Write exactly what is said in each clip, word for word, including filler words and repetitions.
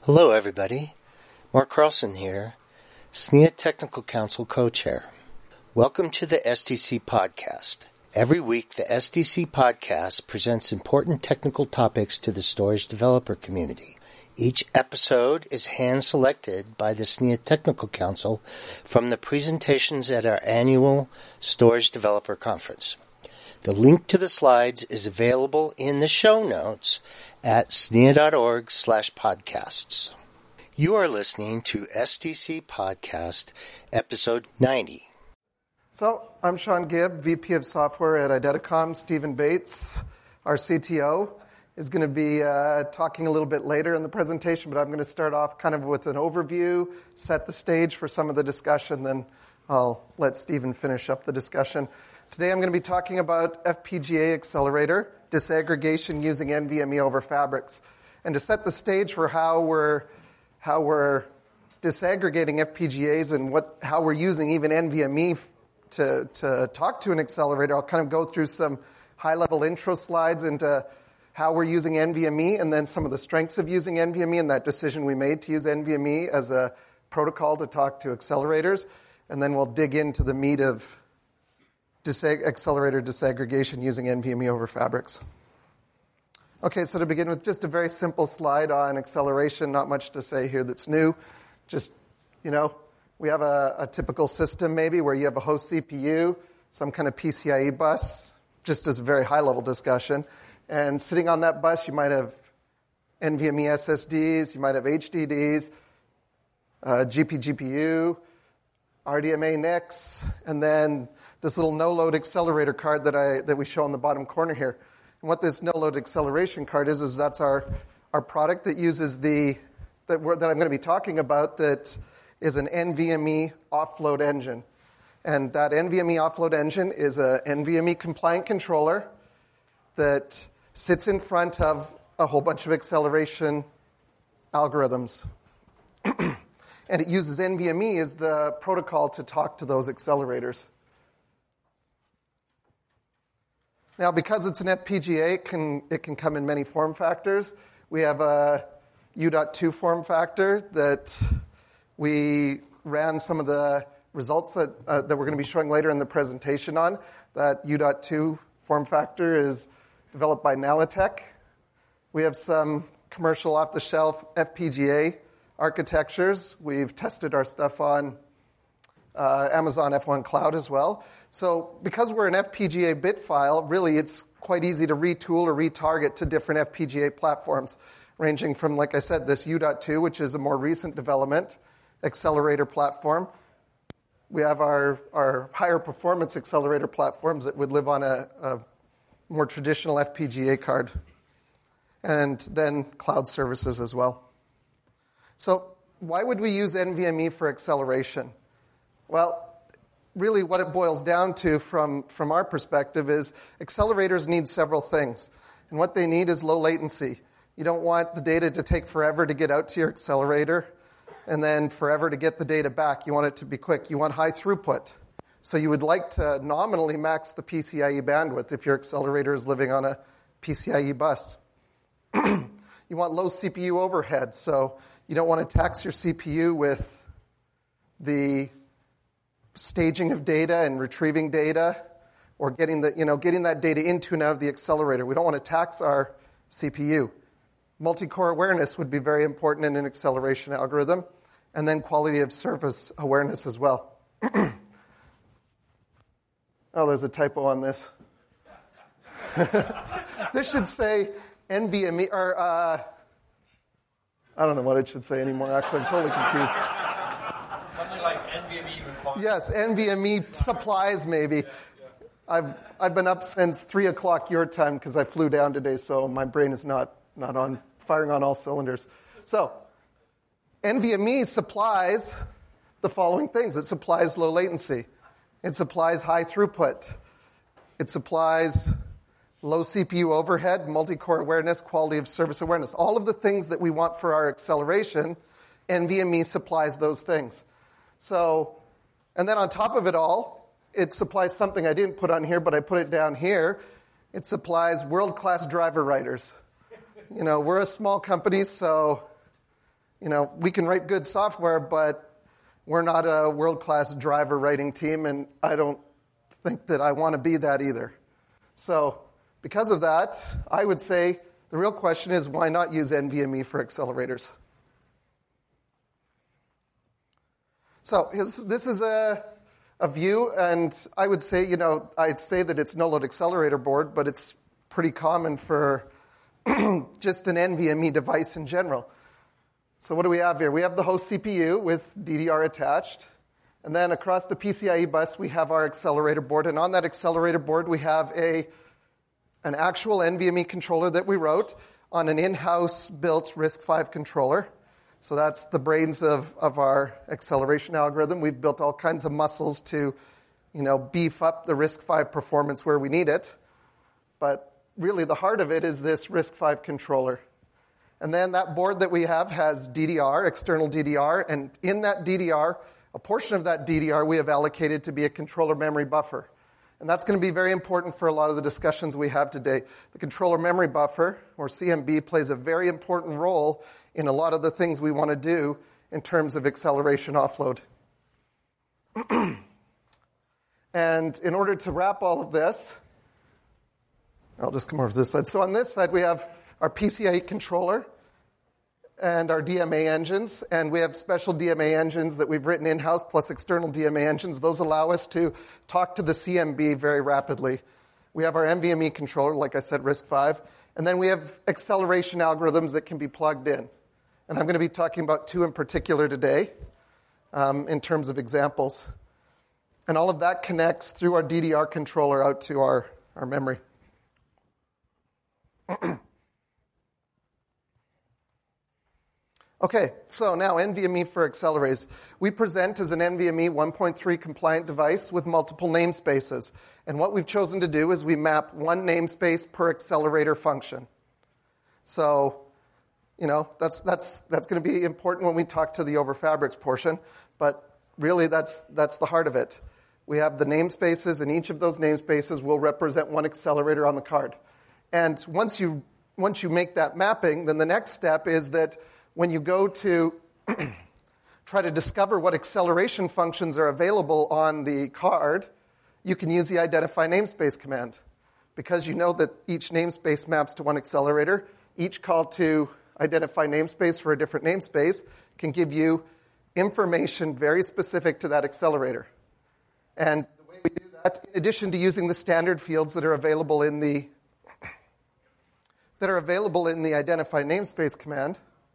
Hello, everybody. Mark Carlson here, S N I A Technical Council Co-Chair. Welcome to the S D C Podcast. Every week, the S D C Podcast presents important technical topics to the storage developer community. Each episode is hand-selected by the S N I A Technical Council from the presentations at our annual Storage Developer Conference. The link to the slides is available in the show notes at snia.org slash podcasts. You are listening to S D C Podcast, Episode ninety. So, I'm Sean Gibb, V P of Software at Idetacom. Stephen Bates, our C T O, is going to be uh, talking a little bit later in the presentation, but I'm going to start off kind of with an overview, set the stage for some of the discussion, then I'll let Stephen finish up the discussion. Today I'm going to be talking about F P G A accelerator, disaggregation using NVMe over fabrics. And to set the stage for how we're how we're disaggregating F P G As and what how we're using even NVMe to, to talk to an accelerator, I'll kind of go through some high-level intro slides into how we're using NVMe and then some of the strengths of using NVMe and that decision we made to use NVMe as a protocol to talk to accelerators. And then we'll dig into the meat of Disag- accelerator disaggregation using NVMe over fabrics. Okay, so to begin with, just a very simple slide on acceleration. Not much to say here that's new. Just, you know, we have a, a typical system maybe where you have a host C P U, some kind of P C I E bus, just as a very high-level discussion. And sitting on that bus, you might have NVMe S S Ds, you might have H D Ds, uh, G P G P U, R D M A N I Cs, and then this little no-load accelerator card that I that we show on the bottom corner here. And what this no-load acceleration card is, is that's our, our product that uses the, that, we're, that I'm going to be talking about that is an NVMe offload engine. And that NVMe offload engine is a NVMe compliant controller that sits in front of a whole bunch of acceleration algorithms. And it uses NVMe as the protocol to talk to those accelerators. Now, because it's an F P G A, it can, it can come in many form factors. We have a U dot two form factor that we ran some of the results that, uh, that we're going to be showing later in the presentation on. That U dot two form factor is developed by Nalatech. We have some commercial off-the-shelf F P G A architectures. We've tested our stuff on uh, Amazon F one Cloud as well. So because we're an F P G A bit file, really it's quite easy to retool or retarget to different F P G A platforms, ranging from, like I said, this U dot two, which is a more recent development, accelerator platform. We have our, our higher performance accelerator platforms that would live on a, a more traditional F P G A card, and then cloud services as well. So why would we use NVMe for acceleration? Well, really what it boils down to from, from our perspective is accelerators need several things. And what they need is low latency. You don't want the data to take forever to get out to your accelerator and then forever to get the data back. You want it to be quick. You want high throughput. So you would like to nominally max the P C I E bandwidth if your accelerator is living on a P C I E bus. You want low C P U overhead. So you don't want to tax your C P U with the staging of data and retrieving data, or getting the you know getting that data into and out of the accelerator. We don't want to tax our C P U. Multi-core awareness would be very important in an acceleration algorithm, and then quality of service awareness as well. Oh, there's a typo on this. This should say NVMe, or uh, I don't know what it should say anymore. Actually, I'm totally confused. Something like NVMe. Yes, NVMe supplies maybe. I've I've been up since three o'clock your time because I flew down today, so my brain is not not on firing on all cylinders. So, NVMe supplies the following things. It supplies low latency. It supplies high throughput. It supplies low C P U overhead, multi-core awareness, quality of service awareness. All of the things that we want for our acceleration, NVMe supplies those things. So, and then on top of it all, it supplies something I didn't put on here, but I put it down here. It supplies world-class driver writers. You know, we're a small company, so you know, we can write good software, but we're not a world-class driver writing team, and I don't think that I want to be that either. So because of that, I would say the real question is, why not use NVMe for accelerators? So this is a, a view, and I would say, you know, I'd say that it's no-load accelerator board, but it's pretty common for just an NVMe device in general. So what do we have here? We have the host C P U with D D R attached. And then across the P C I E bus, we have our accelerator board. And on that accelerator board, we have a an actual NVMe controller that we wrote on an in-house built RISC-V controller. So that's the brains of, of our acceleration algorithm. We've built all kinds of muscles to, you know, beef up the RISC-V performance where we need it. But really the heart of it is this RISC-V controller. And then that board that we have has D D R, external D D R, and in that D D R, a portion of that D D R we have allocated to be a controller memory buffer. And that's going to be very important for a lot of the discussions we have today. The controller memory buffer, or C M B, plays a very important role in a lot of the things we want to do in terms of acceleration offload. And in order to wrap all of this, I'll just come over to this side. So on this side, we have our P C I E controller and our D M A engines, and we have special D M A engines that we've written in-house plus external D M A engines. Those allow us to talk to the C M B very rapidly. We have our NVMe controller, like I said, RISC-V, and then we have acceleration algorithms that can be plugged in. And I'm going to be talking about two in particular today um, in terms of examples. And all of that connects through our D D R controller out to our, our memory. Okay, so now NVMe for accelerators. We present as an NVMe one point three compliant device with multiple namespaces. And what we've chosen to do is we map one namespace per accelerator function. So, you know, that's that's that's going to be important when we talk to the over fabrics portion, but really that's that's the heart of it. We have the namespaces, and each of those namespaces will represent one accelerator on the card. And once you once you make that mapping, then the next step is that when you go to try to discover what acceleration functions are available on the card, you can use the identify namespace command. Because you know that each namespace maps to one accelerator, each call to identify namespace for a different namespace can give you information very specific to that accelerator. And the way we do that, in addition to using the standard fields that are available in the that are available in the identify namespace command,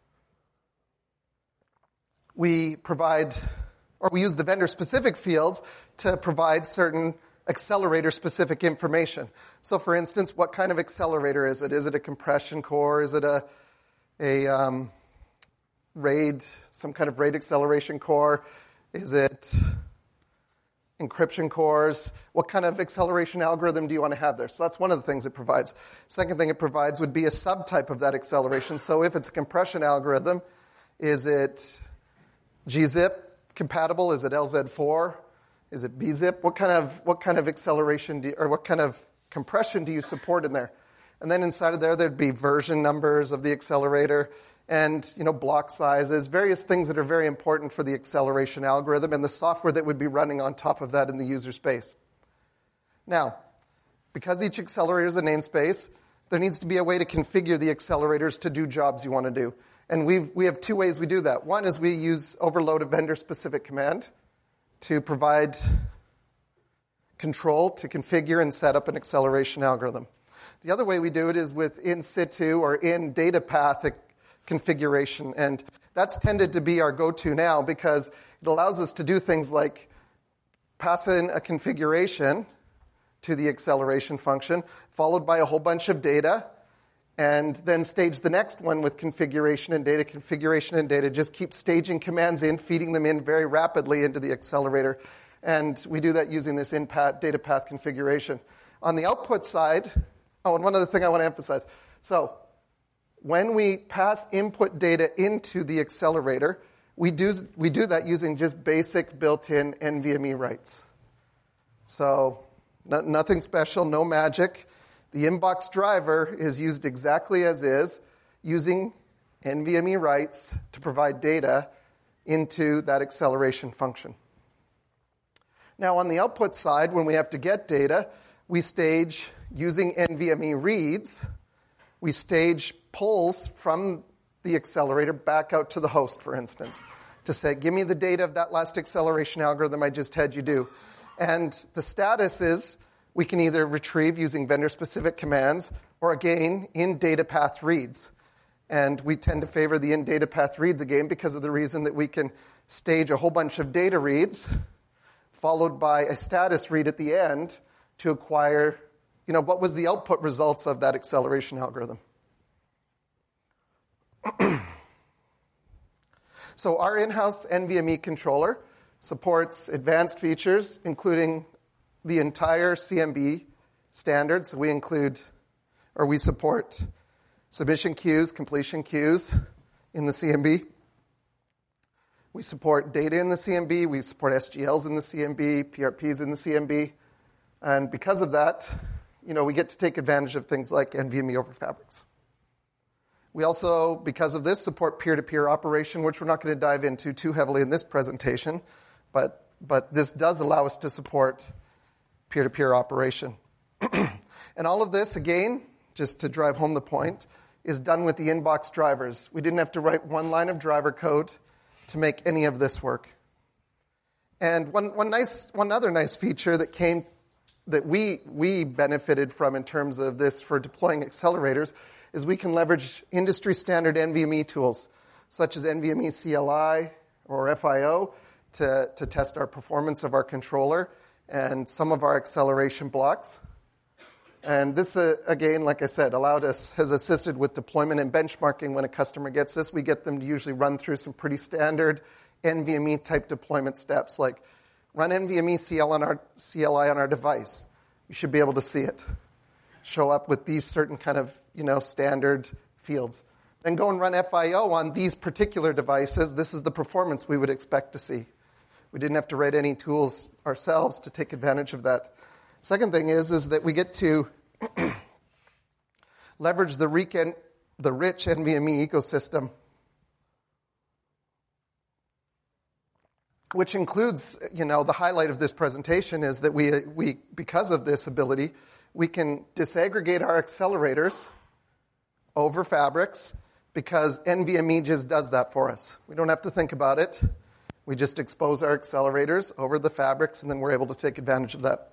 we provide, or we use the vendor-specific fields to provide certain accelerator-specific information. So, for instance, what kind of accelerator is it? Is it a compression core? Is it a a um, RAID, some kind of RAID acceleration core? Is it encryption cores? What kind of acceleration algorithm do you want to have there? So that's one of the things it provides. Second thing it provides would be a subtype of that acceleration. So if it's a compression algorithm, is it gzip compatible? Is it L Z four? Is it bzip? What kind of what kind of acceleration do you, or what kind of compression do you support in there? And then inside of there, there'd be version numbers of the accelerator and, you know, block sizes, various things that are very important for the acceleration algorithm and the software that would be running on top of that in the user space. Now, because each accelerator is a namespace, there needs to be a way to configure the accelerators to do jobs you want to do. And we we have two ways we do that. One is we use overload a vendor-specific command to provide control to configure and set up an acceleration algorithm. The other way we do it is with in situ or in data path configuration. And that's tended to be our go-to now because it allows us to do things like pass in a configuration to the acceleration function, followed by a whole bunch of data, and then stage the next one with configuration and data, configuration and data. Just keep staging commands in, feeding them in very rapidly into the accelerator. And we do that using this in-path data path configuration. On the output side, oh, and one other thing I want to emphasize. So when we pass input data into the accelerator, we do we do that using just basic built-in NVMe writes. So no, nothing special, no magic. The inbox driver is used exactly as is, using NVMe writes to provide data into that acceleration function. Now, on the output side, when we have to get data, we stage, using NVMe reads, we stage pulls from the accelerator back out to the host, for instance, to say, give me the data of that last acceleration algorithm I just had you do. And the status is we can either retrieve using vendor-specific commands or, again, in-data path reads. And we tend to favor the in-data path reads, again, because of the reason that we can stage a whole bunch of data reads followed by a status read at the end to acquire, you know, what was the output results of that acceleration algorithm. So our in-house NVMe controller supports advanced features, including the entire C M B standard. So we include, or we support submission queues, completion queues in the C M B. We support data in the C M B. We support S G Ls in the C M B, P R Ps in the C M B. And because of that, you know, we get to take advantage of things like NVMe over Fabrics. We also, because of this, support peer-to-peer operation, which we're not going to dive into too heavily in this presentation, but, but this does allow us to support peer-to-peer operation. And all of this, again, just to drive home the point, is done with the inbox drivers. We didn't have to write one line of driver code to make any of this work. And one, one nice, one other nice feature that came, that we, we benefited from in terms of this for deploying accelerators is we can leverage industry standard NVMe tools, such as NVMe C L I or F I O, to, to test our performance of our controller and some of our acceleration blocks. And this, uh, again, like I said, allowed us, has assisted with deployment and benchmarking. When a customer gets this, we get them to usually run through some pretty standard NVMe type deployment steps, like run NVMe C L I on our, C L I on our device. You should be able to see it show up with these certain kind of, you know, standard fields. Then go and run F I O on these particular devices. This is the performance we would expect to see. We didn't have to write any tools ourselves to take advantage of that. Second thing is, is that we get to leverage the rich, the rich NVMe ecosystem, which includes, you know, the highlight of this presentation is that we, we because of this ability, we can disaggregate our accelerators over fabrics because NVMe just does that for us. We don't have to think about it. We just expose our accelerators over the fabrics, and then we're able to take advantage of that.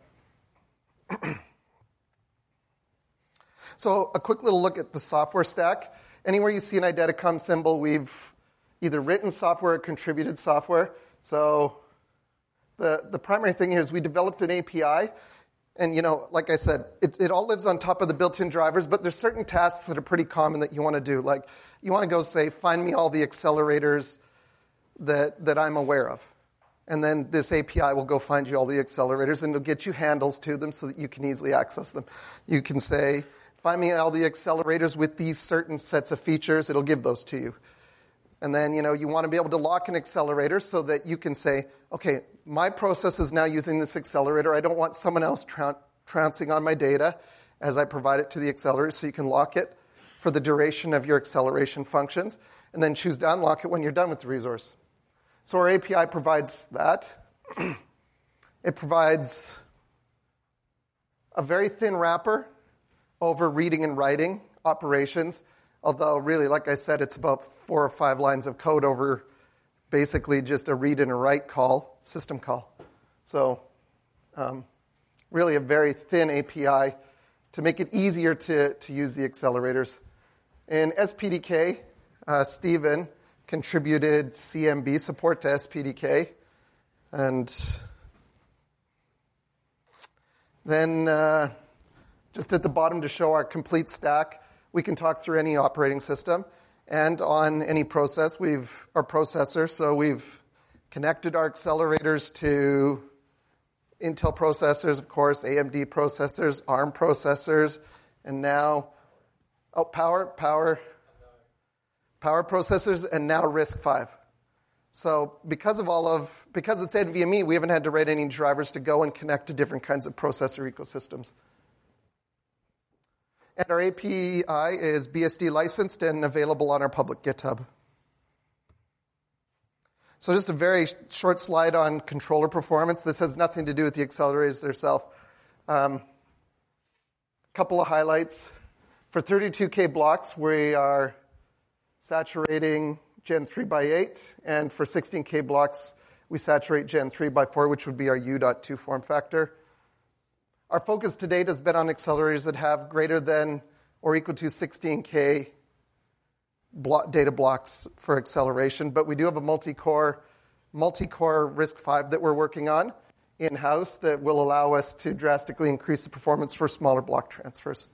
So a quick little look at the software stack. Anywhere you see an Idetacom symbol, we've either written software or contributed software. So the, the primary thing here is we developed an A P I. And, you know, like I said, it, it all lives on top of the built-in drivers, but there's certain tasks that are pretty common that you want to do. Like, you want to go say, find me all the accelerators that, that I'm aware of. And then this A P I will go find you all the accelerators, and it'll get you handles to them so that you can easily access them. You can say, find me all the accelerators with these certain sets of features. It'll give those to you. And then, you know, you want to be able to lock an accelerator so that you can say, okay, my process is now using this accelerator. I don't want someone else tran- trouncing on my data as I provide it to the accelerator, so you can lock it for the duration of your acceleration functions, and then choose to unlock it when you're done with the resource. So our A P I provides that. It provides a very thin wrapper over reading and writing operations, although really, like I said, it's about four or five lines of code over basically just a read and a write call, system call. So um, really a very thin A P I to make it easier to, to use the accelerators. In S P D K, uh, Stephen contributed C M B support to S P D K. And then uh, just at the bottom to show our complete stack, we can talk through any operating system and on any process, we've our processor. So we've connected our accelerators to Intel processors, of course, A M D processors, ARM processors, and now oh power power power processors, and now RISC five. So because of all of because it's NVMe, we haven't had to write any drivers to go and connect to different kinds of processor ecosystems. And our A P I is B S D licensed and available on our public GitHub. So just a very short slide on controller performance. This has nothing to do with the accelerators themselves. Um, couple of highlights. For thirty-two K blocks, we are saturating Gen three by eight, and for sixteen K blocks, we saturate Gen three by four, which would be our U dot two form factor. Our focus to date has been on accelerators that have greater than or equal to sixteen K block, data blocks for acceleration, but we do have a multi-core, multi-core RISC-V that we're working on in-house that will allow us to drastically increase the performance for smaller block transfers.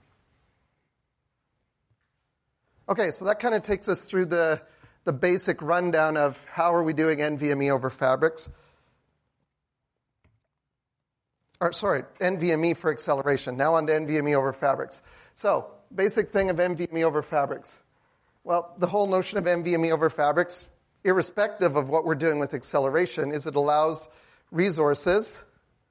Okay, so that kind of takes us through the, the basic rundown of how are we doing NVMe over fabrics. Or sorry, NVMe for acceleration. Now on to NVMe over fabrics. So, basic thing of NVMe over fabrics. Well, the whole notion of NVMe over fabrics, irrespective of what we're doing with acceleration, is it allows resources,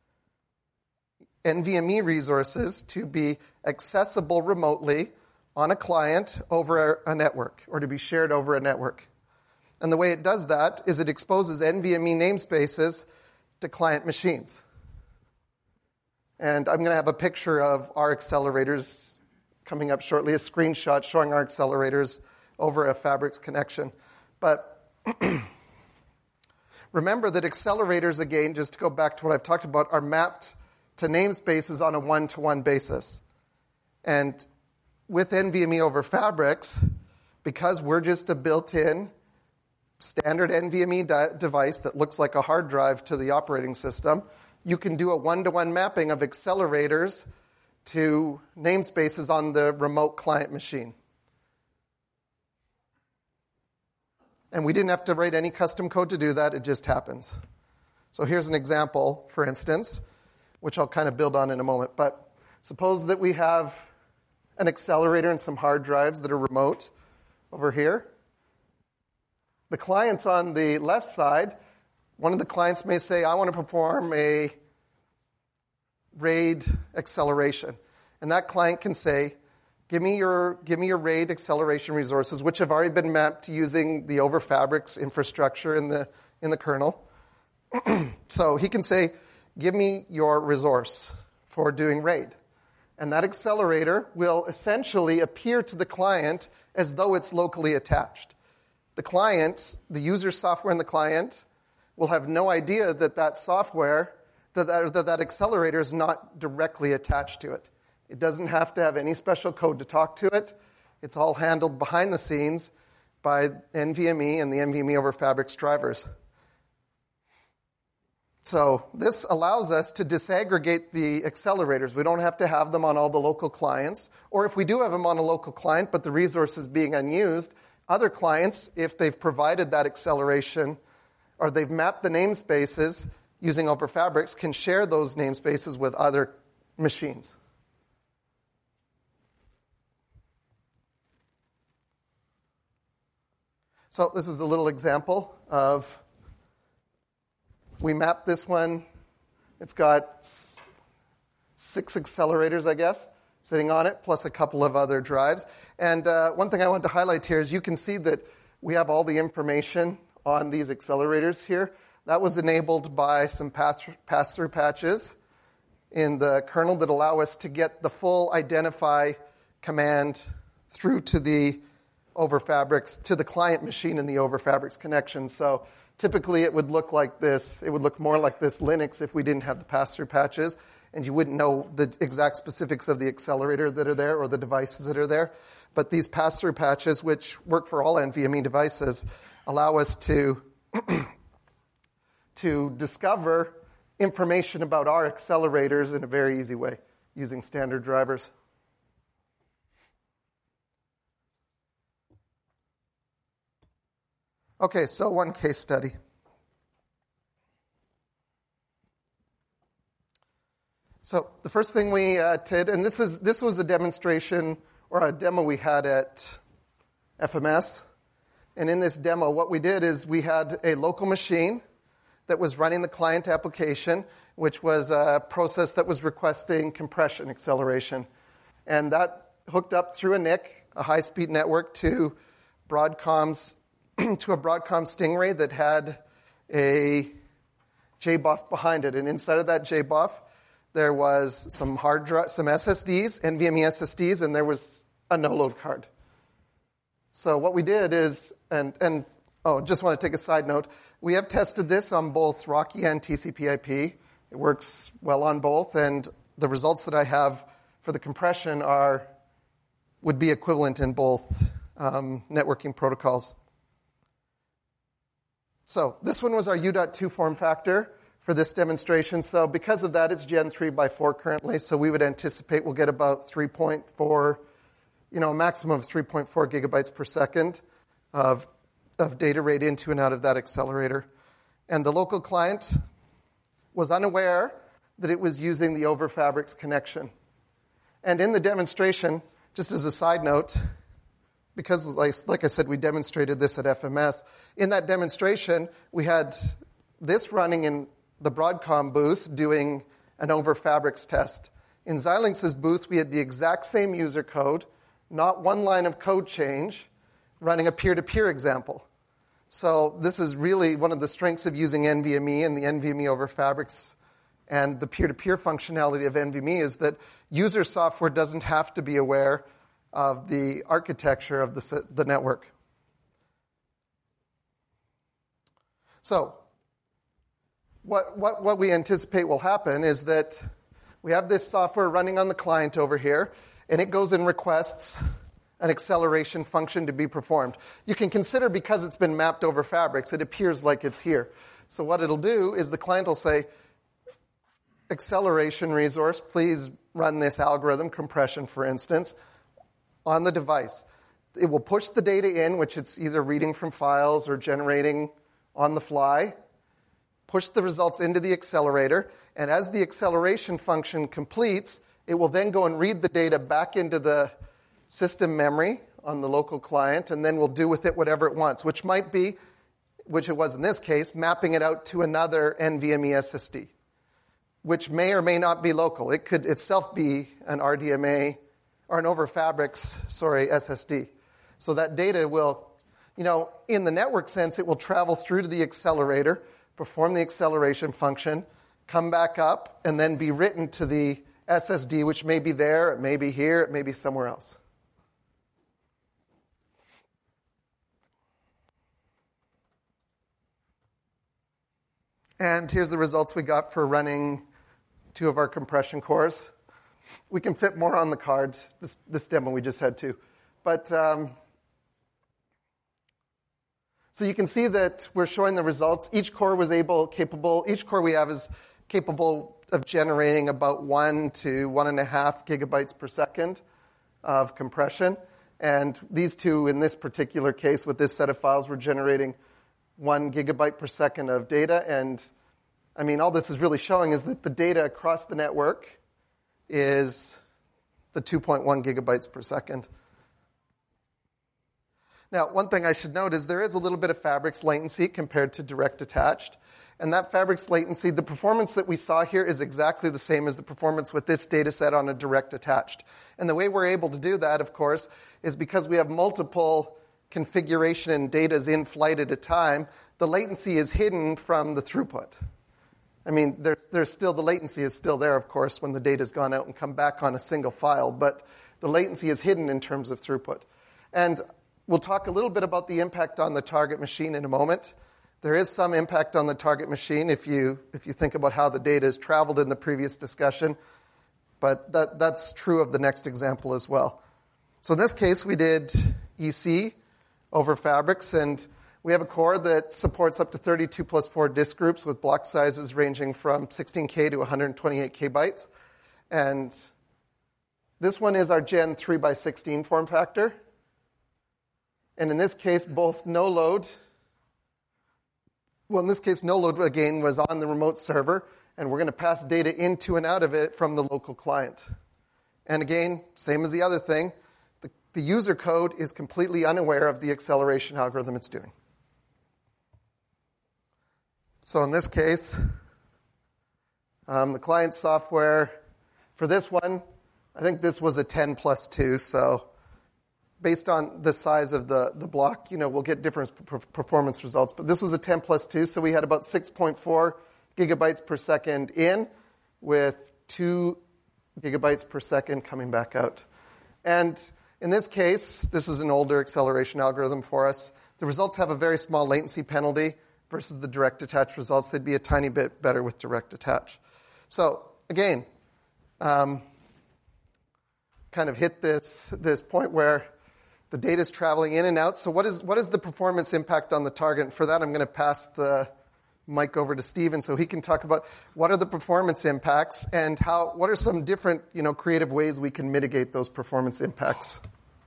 NVMe resources, to be accessible remotely on a client over a network, or to be shared over a network. And the way it does that is it exposes NVMe namespaces to client machines. And I'm going to have a picture of our accelerators coming up shortly, a screenshot showing our accelerators over a Fabrics connection. But remember that accelerators, again, just to go back to what I've talked about, are mapped to namespaces on a one-to-one basis. And with NVMe over Fabrics, because we're just a built-in standard NVMe di- device that looks like a hard drive to the operating system, you can do a one-to-one mapping of accelerators to namespaces on the remote client machine. And we didn't have to write any custom code to do that. It just happens. So here's an example, for instance, which I'll kind of build on in a moment. But suppose that we have an accelerator and some hard drives that are remote over here. The clients on the left side, one of the clients may say, I want to perform a RAID acceleration. And that client can say, give me your give me your RAID acceleration resources, which have already been mapped using the over Fabrics infrastructure in the in the kernel. So he can say, give me your resource for doing RAID. And that accelerator will essentially appear to the client as though it's locally attached. The client, the user software in the client, will have no idea that that software, that that, that that accelerator is not directly attached to it. It doesn't have to have any special code to talk to it. It's all handled behind the scenes by NVMe and the NVMe over Fabrics drivers. So this allows us to disaggregate the accelerators. We don't have to have them on all the local clients. Or if we do have them on a local client, but the resource is being unused, other clients, if they've provided that acceleration or they've mapped the namespaces using over Fabrics, can share those namespaces with other machines. So this is a little example of, we mapped this one. It's got six accelerators, I guess, sitting on it, plus a couple of other drives. And uh, one thing I want to highlight here is you can see that we have all the information on these accelerators here. That was enabled by some pass-through patches in the kernel that allow us to get the full identify command through to the over Fabrics, to the client machine in the over Fabrics connection. So typically it would look like this. It would look more like this Linux if we didn't have the pass-through patches, and you wouldn't know the exact specifics of the accelerator that are there or the devices that are there. But these pass-through patches, which work for all NVMe devices, allow us to, to discover information about our accelerators in a very easy way using standard drivers. Okay, so one case study. So the first thing we uh, did, and this is this was a demonstration or a demo we had at F M S. And in this demo, what we did is we had a local machine that was running the client application, which was a process that was requesting compression acceleration. And that hooked up through a N I C, a high-speed network, to Broadcom's to a Broadcom Stingray that had a J B U F behind it, and inside of that J B U F there was some hard drive, some S S Ds, NVMe S S Ds, and there was a no-load card. So what we did is, and and oh, just want to take a side note. We have tested this on both RoCE and T C P I P. It works well on both, and the results that I have for the compression are would be equivalent in both um, networking protocols. So this one was our U dot two form factor for this demonstration. So because of that, it's Gen three by four currently. So we would anticipate we'll get about three point four, you know, a maximum of three point four gigabytes per second of of data rate into and out of that accelerator. And the local client was unaware that it was using the over Fabrics connection. And in the demonstration, just as a side note, because like, like I said, we demonstrated this at F M S, in that demonstration, we had this running in the Broadcom booth doing an over Fabrics test. In Xilinx's booth, we had the exact same user code, not one line of code change, running a peer-to-peer example. So this is really one of the strengths of using NVMe and the NVMe over Fabrics and the peer-to-peer functionality of NVMe is that user software doesn't have to be aware of the architecture of the, the network. So what, what, what we anticipate will happen is that we have this software running on the client over here, and it goes and requests an acceleration function to be performed. You can consider, because it's been mapped over Fabrics, it appears like it's here. So what it'll do is the client will say, acceleration resource, please run this algorithm, compression for instance, on the device. It will push the data in, which it's either reading from files or generating on the fly, push the results into the accelerator, and as the acceleration function completes, it will then go and read the data back into the system memory on the local client, and then we'll do with it whatever it wants, which might be, which it was in this case, mapping it out to another NVMe S S D, which may or may not be local. It could itself be an R D M A or an over Fabrics, sorry, S S D. So that data will, you know, in the network sense, it will travel through to the accelerator, perform the acceleration function, come back up, and then be written to the S S D, which may be there, it may be here, it may be somewhere else. And here's the results we got for running two of our compression cores. We can fit more on the card. This, this demo we just had two. But um, so you can see that we're showing the results. Each core was able, capable, each core we have is capable of generating about one to one and a half gigabytes per second of compression. And these two, in this particular case, with this set of files, were generating one gigabyte per second of data. And I mean, all this is really showing is that the data across the network is the two point one gigabytes per second. Now, one thing I should note is there is a little bit of Fabrics latency compared to direct attached. And that Fabrics latency, the performance that we saw here is exactly the same as the performance with this data set on a direct attached. And the way we're able to do that, of course, is because we have multiple configuration and data in flight at a time, the latency is hidden from the throughput. I mean, there, there's still, the latency is still there, of course, when the data's gone out and come back on a single file, but the latency is hidden in terms of throughput. And we'll talk a little bit about the impact on the target machine in a moment. There is some impact on the target machine if you if you think about how the data has traveled in the previous discussion, but that, that's true of the next example as well. So in this case, we did E C over Fabrics, and we have a core that supports up to thirty-two plus four disk groups with block sizes ranging from sixteen K to one hundred twenty-eight K bytes. And this one is our Gen three by sixteen form factor. And in this case, both no load, well, in this case, no load, again, was on the remote server, and we're going to pass data into and out of it from the local client. And again, same as the other thing, the, the user code is completely unaware of the acceleration algorithm it's doing. So in this case, um, the client software, for this one, I think this was a ten plus two, so based on the size of the, the block, you know, we'll get different p- performance results. But this was a ten plus two, so we had about six point four gigabytes per second in with two gigabytes per second coming back out. And in this case, this is an older acceleration algorithm for us. The results have a very small latency penalty versus the direct attach results. They'd be a tiny bit better with direct attach. So again, um, kind of hit this this point where the data is traveling in and out. So what is what is the performance impact on the target? And for that, I'm going to pass the mic over to Steven so he can talk about what are the performance impacts and how what are some different, you know, creative ways we can mitigate those performance impacts.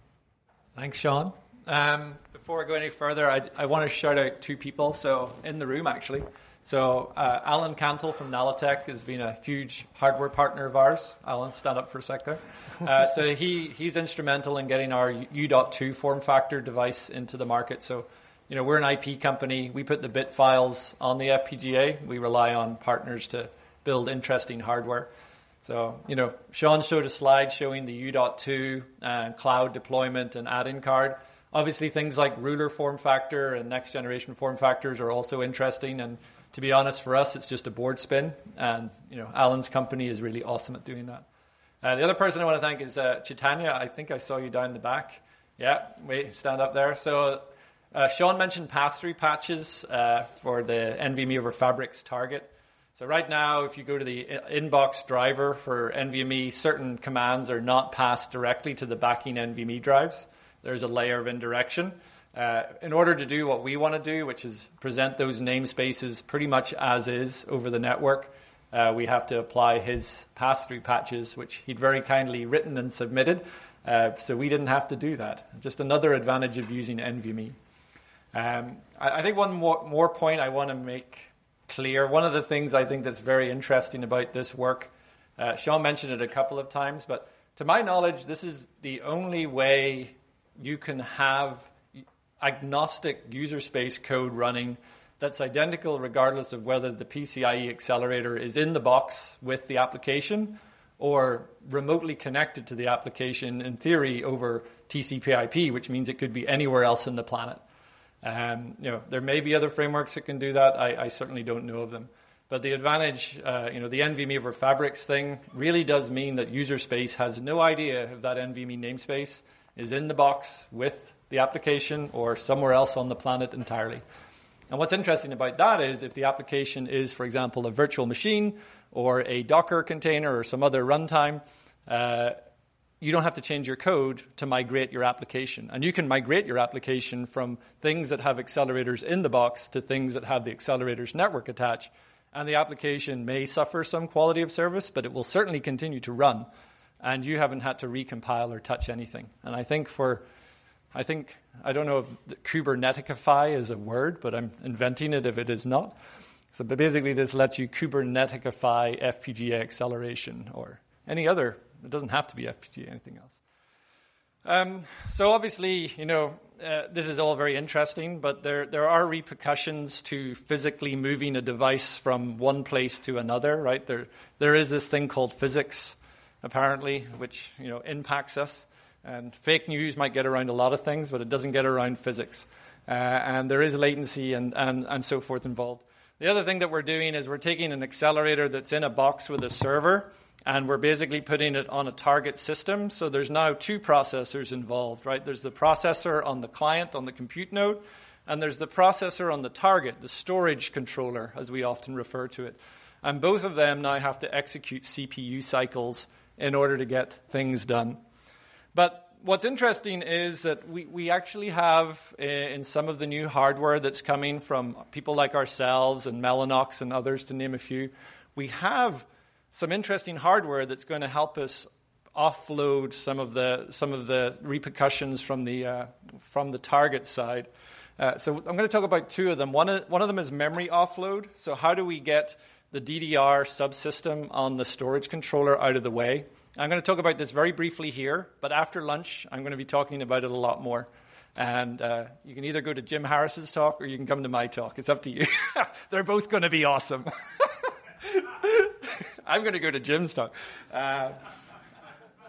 Thanks, Sean. Um, before I go any further, I, I want to shout out two people. So in the room, actually. So uh, Alan Cantle from Nalotech has been a huge hardware partner of ours. Alan, stand up for a sec there. Uh, so he he's instrumental in getting our U dot two form factor device into the market. So, you know, we're an I P company. We put the bit files on the F P G A. We rely on partners to build interesting hardware. So, you know, Sean showed a slide showing the U dot two uh, cloud deployment and add-in card. Obviously, things like ruler form factor and next generation form factors are also interesting. And to be honest, for us, it's just a board spin. And, you know, Alan's company is really awesome at doing that. Uh, the other person I want to thank is uh, Chaitanya. I think I saw you down the back. Yeah, wait, stand up there. So uh, Sean mentioned pass-through patches uh, for the NVMe over Fabrics target. So right now, if you go to the inbox driver for NVMe, certain commands are not passed directly to the backing NVMe drives. There's a layer of indirection. Uh, in order to do what we want to do, which is present those namespaces pretty much as is over the network, uh, we have to apply his pass-through patches, which he'd very kindly written and submitted. Uh, so we didn't have to do that. Just another advantage of using NVMe. Um, I, I think one more, more point I want to make clear. One of the things I think that's very interesting about this work, uh, Sean mentioned it a couple of times, but to my knowledge, this is the only way you can have agnostic user space code running that's identical regardless of whether the PCIe accelerator is in the box with the application or remotely connected to the application, in theory, over T C P I P, which means it could be anywhere else in the planet. Um, you know, there may be other frameworks that can do that. I, I certainly don't know of them. But the advantage, uh, you know, the NVMe over Fabrics thing really does mean that user space has no idea if that NVMe namespace is in the box with the application or somewhere else on the planet entirely. And what's interesting about that is if the application is, for example, a virtual machine or a Docker container or some other runtime, uh, you don't have to change your code to migrate your application. And you can migrate your application from things that have accelerators in the box to things that have the accelerators network attached. And the application may suffer some quality of service, but it will certainly continue to run. And you haven't had to recompile or touch anything. And I think for, I think, I don't know if Kuberneticify is a word, but I'm inventing it if it is not. So but basically this lets you Kuberneticify F P G A acceleration or any other. It doesn't have to be F P G A, anything else. Um, so obviously, you know, uh, this is all very interesting, but there there are repercussions to physically moving a device from one place to another, right? There there is this thing called physics, apparently, which, you know, impacts us. And fake news might get around a lot of things, but it doesn't get around physics. Uh, and there is latency and, and, and so forth involved. The other thing that we're doing is we're taking an accelerator that's in a box with a server, and we're basically putting it on a target system. So there's now two processors involved, right? There's the processor on the client, on the compute node, and there's the processor on the target, the storage controller, as we often refer to it. And both of them now have to execute C P U cycles in order to get things done. But what's interesting is that we, we actually have, uh, in some of the new hardware that's coming from people like ourselves and Mellanox and others, to name a few, we have some interesting hardware that's going to help us offload some of the some of the repercussions from the uh, from the target side. Uh, so I'm going to talk about two of them. One of, one of them is memory offload. So how do we get the D D R subsystem on the storage controller out of the way? I'm going to talk about this very briefly here, but after lunch, I'm going to be talking about it a lot more. And uh, you can either go to Jim Harris's talk or you can come to my talk. It's up to you. They're both going to be awesome. I'm going to go to Jim's talk. Uh,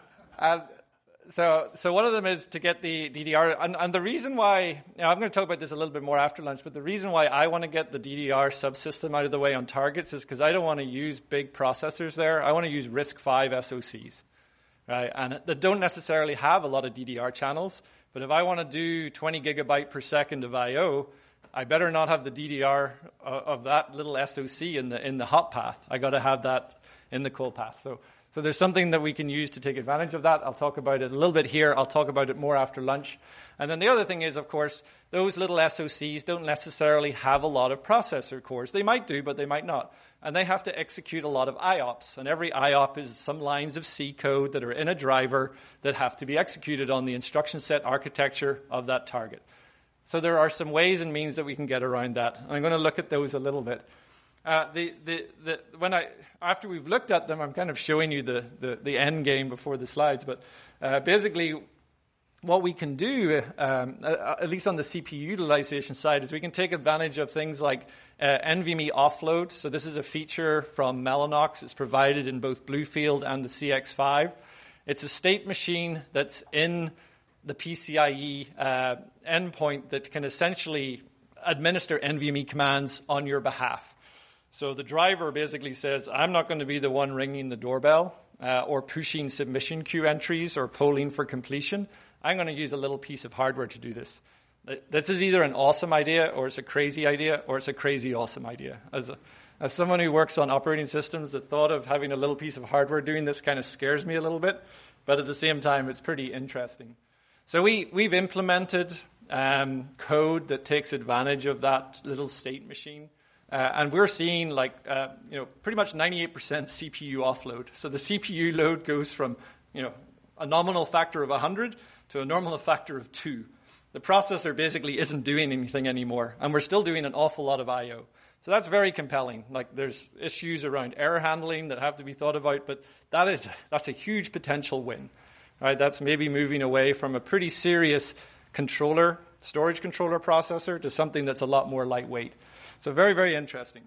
and so, so one of them is to get the D D R, and, and the reason why, you know, I'm going to talk about this a little bit more after lunch, but the reason why I want to get the D D R subsystem out of the way on targets is because I don't want to use big processors there. I want to use RISC five S O Cs, right? And that don't necessarily have a lot of D D R channels, but if I want to do twenty gigabyte per second of I O, I better not have the D D R of that little S O C in the in the hot path. I got to have that in the cold path. So. So there's something that we can use to take advantage of that. I'll talk about it a little bit here. I'll talk about it more after lunch. And then the other thing is, of course, those little S O Cs don't necessarily have a lot of processor cores. They might do, but they might not. And they have to execute a lot of I O Ps. And every I O P is some lines of C code that are in a driver that have to be executed on the instruction set architecture of that target. So there are some ways and means that we can get around that. And I'm going to look at those a little bit. Uh, the, the, the, when I, after we've looked at them, I'm kind of showing you the, the, the end game before the slides. But uh, basically, what we can do, um, at least on the C P U utilization side, is we can take advantage of things like uh, NVMe offload. So this is a feature from Mellanox. It's provided in both Bluefield and the C X five. It's a state machine that's in the PCIe uh, endpoint that can essentially administer NVMe commands on your behalf. So the driver basically says, I'm not going to be the one ringing the doorbell uh, or pushing submission queue entries or polling for completion. I'm going to use a little piece of hardware to do this. This is either an awesome idea or it's a crazy idea or it's a crazy awesome idea. As, a, as someone who works on operating systems, the thought of having a little piece of hardware doing this kind of scares me a little bit. But at the same time, it's pretty interesting. So we, we've implemented um, code that takes advantage of that little state machine. Uh, and we're seeing like, uh, you know, pretty much ninety-eight percent C P U offload. So the C P U load goes from, you know, a nominal factor of one hundred to a nominal factor of two. The processor basically isn't doing anything anymore. And we're still doing an awful lot of I O. So that's very compelling. Like there's issues around error handling that have to be thought about, but that is, that's a huge potential win. Right? That's maybe moving away from a pretty serious controller, storage controller processor to something that's a lot more lightweight. So very, very interesting.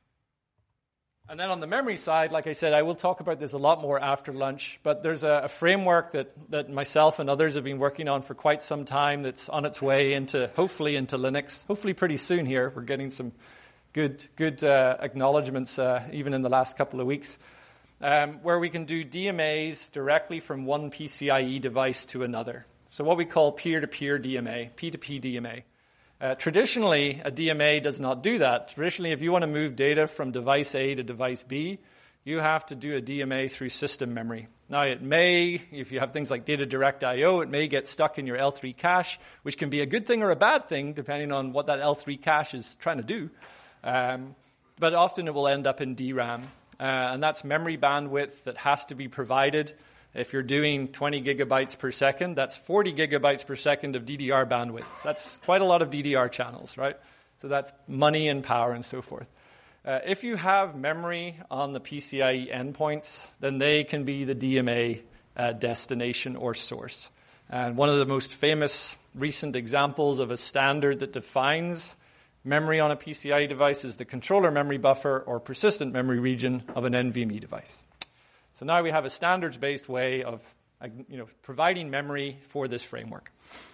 And then on the memory side, like I said, I will talk about this a lot more after lunch, but there's a, a framework that, that myself and others have been working on for quite some time that's on its way into, hopefully into Linux, hopefully pretty soon here. We're getting some good good uh, acknowledgements uh, even in the last couple of weeks, um, where we can do D M As directly from one PCIe device to another. So what we call peer-to-peer D M A, P two P D M A. Uh, traditionally, a D M A does not do that. Traditionally, if you want to move data from device A to device B, you have to do a D M A through system memory. Now, it may, if you have things like data direct I O, it may get stuck in your L three cache, which can be a good thing or a bad thing, depending on what that L three cache is trying to do. Um, but often it will end up in D RAM. Uh, and that's memory bandwidth that has to be provided. If you're doing twenty gigabytes per second, that's forty gigabytes per second of D D R bandwidth. That's quite a lot of D D R channels, right? So that's money and power and so forth. Uh, if you have memory on the PCIe endpoints, then they can be the D M A uh, destination or source. And one of the most famous recent examples of a standard that defines memory on a PCIe device is the controller memory buffer or persistent memory region of an NVMe device. So now we have a standards-based way of, you know, providing memory for this framework.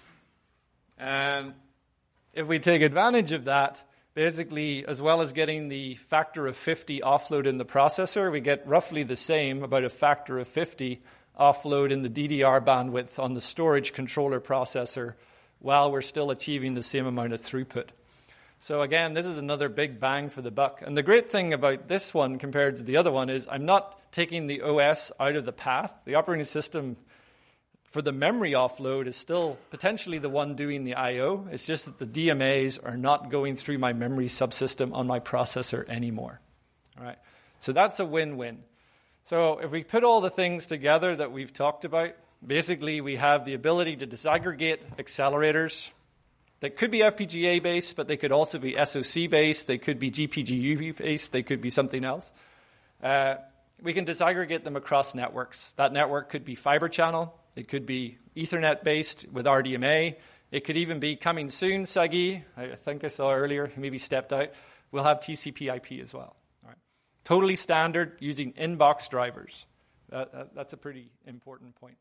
And if we take advantage of that, basically, as well as getting the factor of fifty offload in the processor, we get roughly the same, about a factor of fifty offload in the D D R bandwidth on the storage controller processor, while we're still achieving the same amount of throughput. So again, this is another big bang for the buck. And the great thing about this one compared to the other one is I'm not taking the O S out of the path. The operating system for the memory offload is still potentially the one doing the I O. It's just that the D M As are not going through my memory subsystem on my processor anymore. All right. So that's a win-win. So if we put all the things together that we've talked about, basically we have the ability to disaggregate accelerators. They could be F P G A-based, but they could also be S O C-based. They could be G P G U-based. They could be something else. Uh, we can disaggregate them across networks. That network could be fiber channel. It could be Ethernet-based with R D M A. It could even be coming soon, Sagi. I think I saw earlier. He maybe stepped out. We'll have T C P I P as well. All right. Totally standard using inbox drivers. That, that, that's a pretty important point.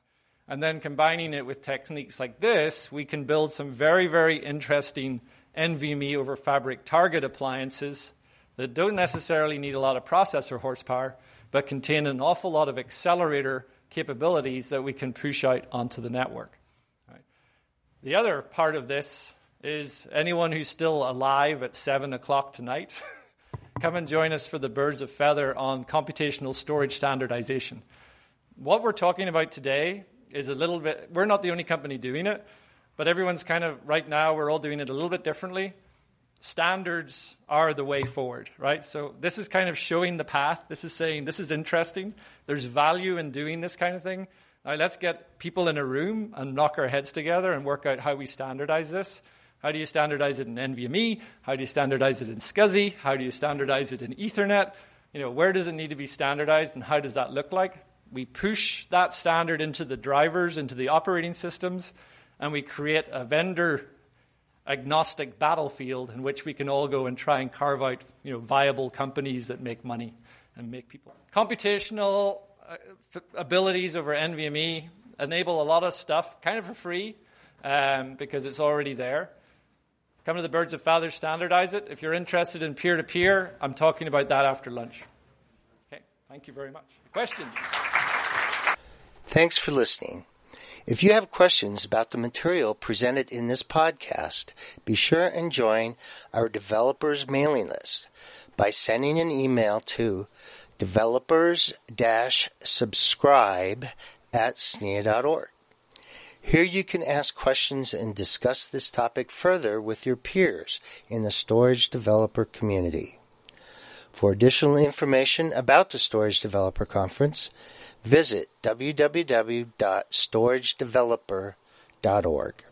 And then combining it with techniques like this, we can build some very, very interesting NVMe over Fabric target appliances that don't necessarily need a lot of processor horsepower, but contain an awful lot of accelerator capabilities that we can push out onto the network. Right. The other part of this is anyone who's still alive at seven o'clock tonight, come and join us for the Birds of Feather on computational storage standardization. What we're talking about today is a little bit, we're not the only company doing it, but everyone's kind of, right now, we're all doing it a little bit differently. Standards are the way forward, right? So this is kind of showing the path. This is saying this is interesting. There's value in doing this kind of thing. Now let's get people in a room and knock our heads together and work out how we standardize this. How do you standardize it in NVMe? How do you standardize it in SCSI? How do you standardize it in Ethernet? You know, where does it need to be standardized and how does that look like? We push that standard into the drivers, into the operating systems, and we create a vendor agnostic battlefield in which we can all go and try and carve out, you know, viable companies that make money and make people. Computational uh, f- abilities over NVMe enable a lot of stuff kind of for free um, because it's already there. Come to the Birds of Feather, standardize it. If you're interested in peer-to-peer, I'm talking about that after lunch. Okay, thank you very much. Questions? Thanks for listening. If you have questions about the material presented in this podcast, be sure and join our developers mailing list by sending an email to developers subscribe at S N I A dot org. Here you can ask questions and discuss this topic further with your peers in the storage developer community. For additional information about the Storage Developer Conference, visit w w w dot storage developer dot org.